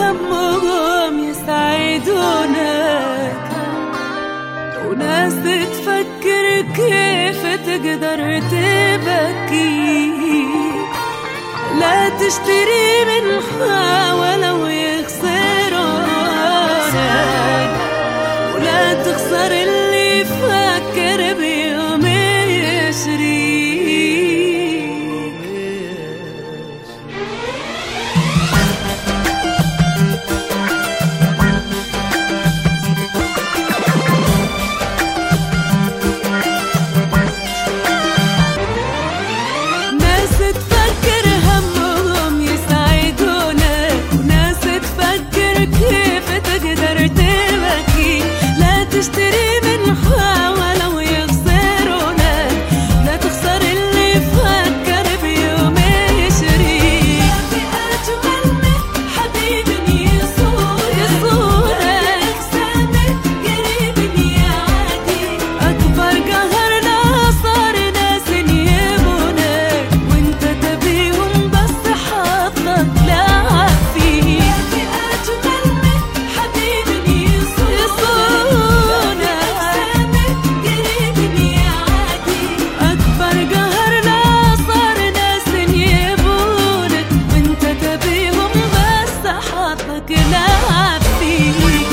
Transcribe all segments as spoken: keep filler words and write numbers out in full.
همهم يسعدونك، وناس تفكر كيف تقدر تبكي. لا تشتري منها ولو يخسرونك، ولا تخسر اللي يفكر بيوم يشريك. تشتري منها ولو يخسرونك، لا تخسر اللي يفكر بيوم يشريك. في أجمل من حبيب يصونك، سامع قريب يعادي. أكبر قهر لا صار ناس يبونك، وانت تبيهم بس حظك لعب فيه. في أجمل من حبيب يصونك، لعب فيك.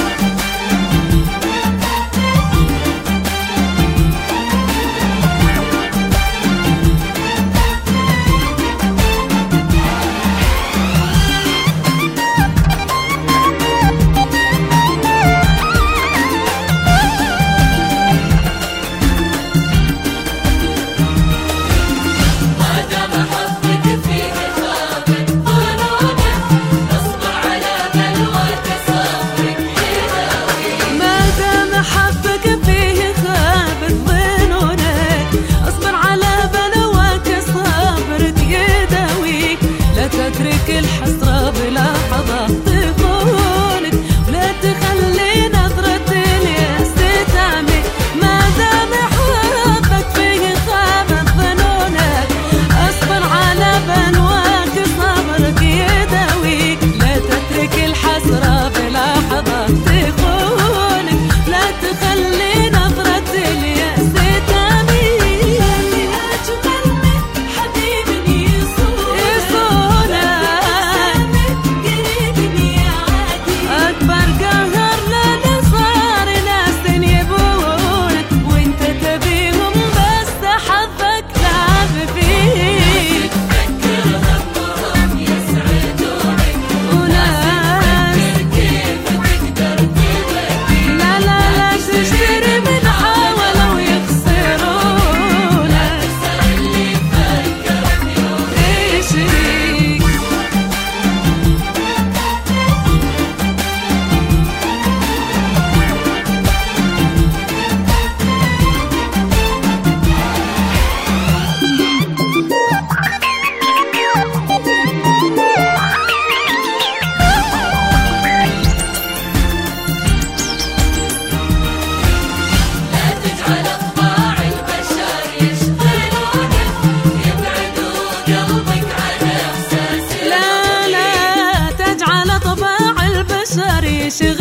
تترك الحسرة بلحظة تخونك، ولا تخلي نظرة اليأس تعميك. ما دام حبك فيه خابت ظنونك، اصبر على بلواك صبرك يداويك. لا تترك الحسرة بلحظة تخونك، لا تخلي نظرة اليأس تعميك. أجمل من حبيب يصونك، شغل